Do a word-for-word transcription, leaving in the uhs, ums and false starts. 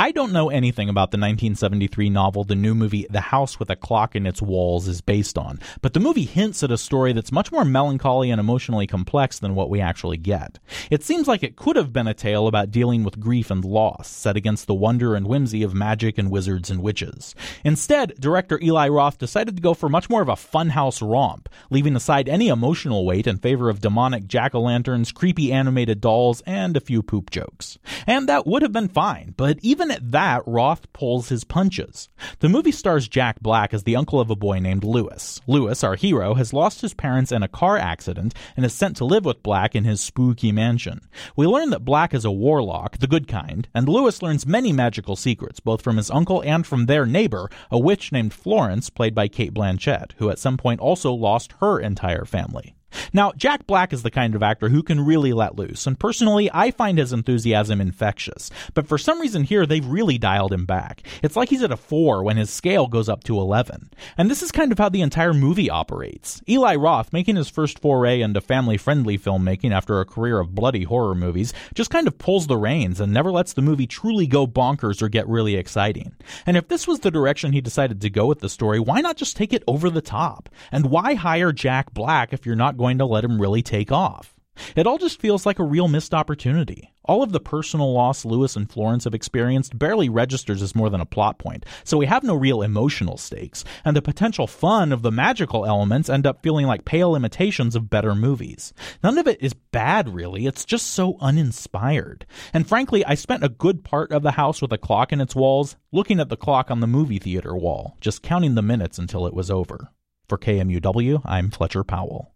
I don't know anything about the nineteen seventy-three novel the new movie The House with a Clock in Its Walls is based on, but the movie hints at a story that's much more melancholy and emotionally complex than what we actually get. It seems like it could have been a tale about dealing with grief and loss, set against the wonder and whimsy of magic and wizards and witches. Instead, director Eli Roth decided to go for much more of a funhouse romp, leaving aside any emotional weight in favor of demonic jack-o'-lanterns, creepy animated dolls, and a few poop jokes. And that would have been fine, but even at that, Roth pulls his punches. The movie stars Jack Black as the uncle of a boy named Lewis. Lewis, our hero, has lost his parents in a car accident and is sent to live with Black in his spooky mansion. We learn that Black is a warlock, the good kind, and Lewis learns many magical secrets, both from his uncle and from their neighbor, a witch named Florence, played by Cate Blanchett, who at some point also lost her entire family. Now, Jack Black is the kind of actor who can really let loose, and personally, I find his enthusiasm infectious. But for some reason here, they've really dialed him back. It's like he's at a four when his scale goes up to eleven. And this is kind of how the entire movie operates. Eli Roth, making his first foray into family-friendly filmmaking after a career of bloody horror movies, just kind of pulls the reins and never lets the movie truly go bonkers or get really exciting. And if this was the direction he decided to go with the story, why not just take it over the top? And why hire Jack Black if you're not going to let him really take off? It all just feels like a real missed opportunity. All of the personal loss Lewis and Florence have experienced barely registers as more than a plot point, so we have no real emotional stakes, and the potential fun of the magical elements end up feeling like pale imitations of better movies. None of it is bad, really, it's just so uninspired. And frankly, I spent a good part of The House with a Clock in Its Walls looking at the clock on the movie theater wall, just counting the minutes until it was over. For K M U W, I'm Fletcher Powell.